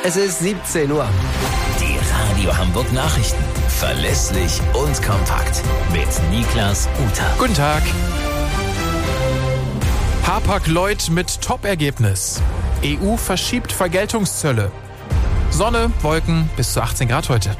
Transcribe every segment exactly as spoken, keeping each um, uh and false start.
Es ist siebzehn Uhr. Die Radio Hamburg Nachrichten. Verlässlich und kompakt. Mit Niklas Uter. Guten Tag. Hapag-Lloyd mit Top-Ergebnis. E U verschiebt Vergeltungszölle. Sonne, Wolken bis zu achtzehn Grad heute.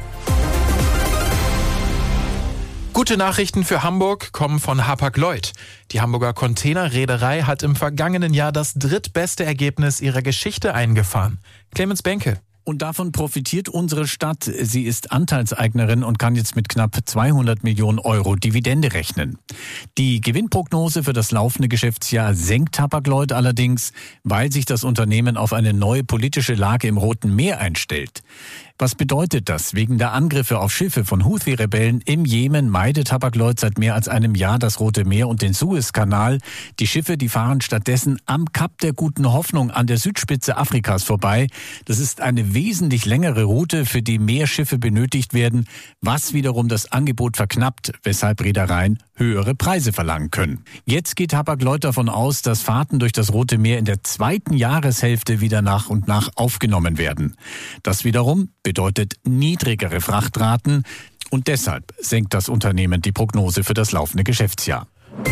Gute Nachrichten für Hamburg kommen von Hapag-Lloyd. Die Hamburger Containerreederei hat im vergangenen Jahr das drittbeste Ergebnis ihrer Geschichte eingefahren. Clemens Benke. Und davon profitiert unsere Stadt. Sie ist Anteilseignerin und kann jetzt mit knapp zweihundert Millionen Euro Dividende rechnen. Die Gewinnprognose für das laufende Geschäftsjahr senkt Hapag-Lloyd allerdings, weil sich das Unternehmen auf eine neue politische Lage im Roten Meer einstellt. Was bedeutet das? Wegen der Angriffe auf Schiffe von Houthi-Rebellen im Jemen meidet Hapag-Lloyd seit mehr als einem Jahr das Rote Meer und den Suezkanal. Die Schiffe, die fahren stattdessen am Kap der Guten Hoffnung an der Südspitze Afrikas vorbei. Das ist eine wesentlich längere Route, für die mehr Schiffe benötigt werden, was wiederum das Angebot verknappt, weshalb Reedereien höhere Preise verlangen können. Jetzt geht Hapag-Lloyd davon aus, dass Fahrten durch das Rote Meer in der zweiten Jahreshälfte wieder nach und nach aufgenommen werden. Das wiederum bedeutet niedrigere Frachtraten und deshalb senkt das Unternehmen die Prognose für das laufende Geschäftsjahr.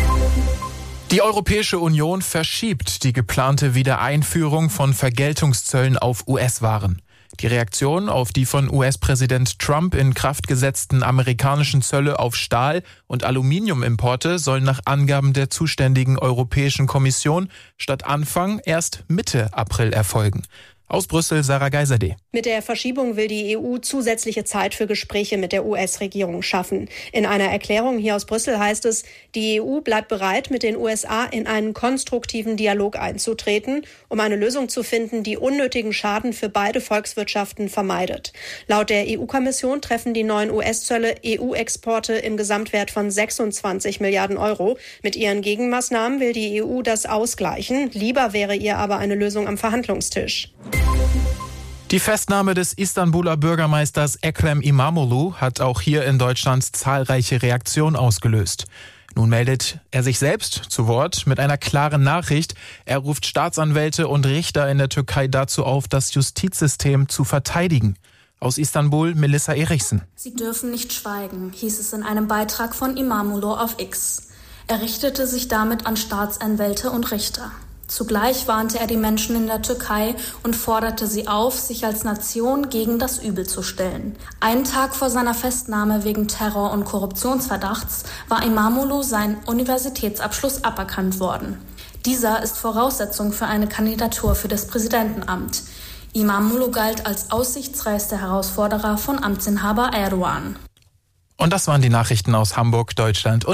Die Europäische Union verschiebt die geplante Wiedereinführung von Vergeltungszöllen auf U S-Waren. Die Reaktion auf die von U S-Präsident Trump in Kraft gesetzten amerikanischen Zölle auf Stahl- und Aluminiumimporte sollen nach Angaben der zuständigen Europäischen Kommission statt Anfang erst Mitte April erfolgen. Aus Brüssel, Sarah Geiserde. Mit der Verschiebung will die E U zusätzliche Zeit für Gespräche mit der U S-Regierung schaffen. In einer Erklärung hier aus Brüssel heißt es, die E U bleibt bereit, mit den U S A in einen konstruktiven Dialog einzutreten, um eine Lösung zu finden, die unnötigen Schaden für beide Volkswirtschaften vermeidet. Laut der E U-Kommission treffen die neuen U S-Zölle E U-Exporte im Gesamtwert von sechsundzwanzig Milliarden Euro. Mit ihren Gegenmaßnahmen will die E U das ausgleichen. Lieber wäre ihr aber eine Lösung am Verhandlungstisch. Die Festnahme des Istanbuler Bürgermeisters Ekrem İmamoğlu hat auch hier in Deutschland zahlreiche Reaktionen ausgelöst. Nun meldet er sich selbst zu Wort mit einer klaren Nachricht. Er ruft Staatsanwälte und Richter in der Türkei dazu auf, das Justizsystem zu verteidigen. Aus Istanbul, Melissa Erichsen. Sie dürfen nicht schweigen, hieß es in einem Beitrag von İmamoğlu auf X. Er richtete sich damit an Staatsanwälte und Richter. Zugleich warnte er die Menschen in der Türkei und forderte sie auf, sich als Nation gegen das Übel zu stellen. Einen Tag vor seiner Festnahme wegen Terror- und Korruptionsverdachts war İmamoğlu sein Universitätsabschluss aberkannt worden. Dieser ist Voraussetzung für eine Kandidatur für das Präsidentenamt. İmamoğlu galt als aussichtsreichster Herausforderer von Amtsinhaber Erdogan. Und das waren die Nachrichten aus Hamburg, Deutschland und